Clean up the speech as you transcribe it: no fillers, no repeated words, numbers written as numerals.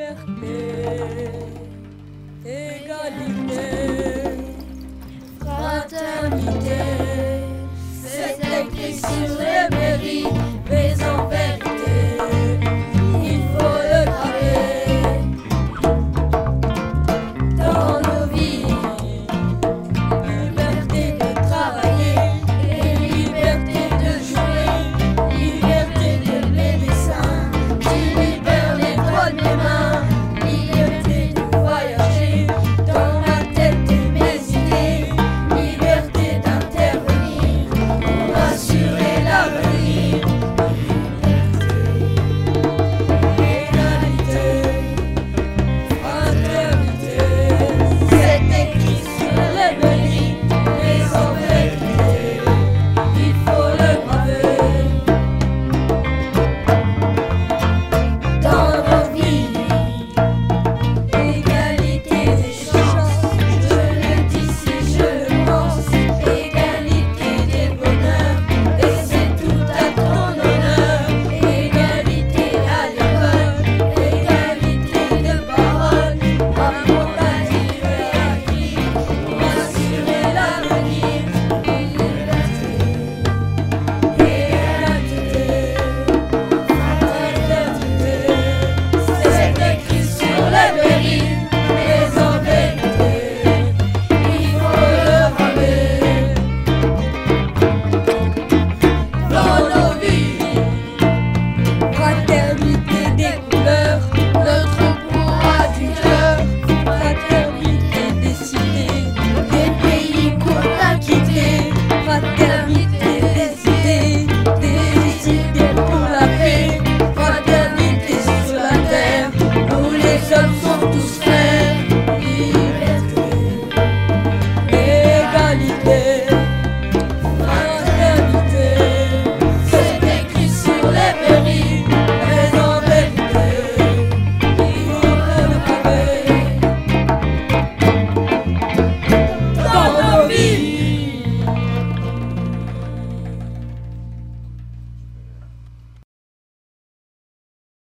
liberté, égalité, fraternité. C'est écrit sur les mairies, mais en vérité, il faut le graver dans nos vies. Liberté de travailler et liberté de jouer, liberté de lever les seins, qui libère les doigts de mes mains, liberté de voyager dans ma tête et mes idées, liberté d'intervenir pour assurer l'avenir. Égalité, fraternité, c'est écrit sur les menus, mais en vérité, il faut le graver dans nos vies. Égalité des chances, je le dis si je le pense, égalité des bonheurs, et c'est tout à ton honneur. Égalité à l'école, égalité de parole, amour à dire et à écrire, pour assurer l'avenir. Liberté, égalité, fraternité, c'est écrit sur les mairies, mais en vérité, il faut le graver dans nos vies. Fraternité des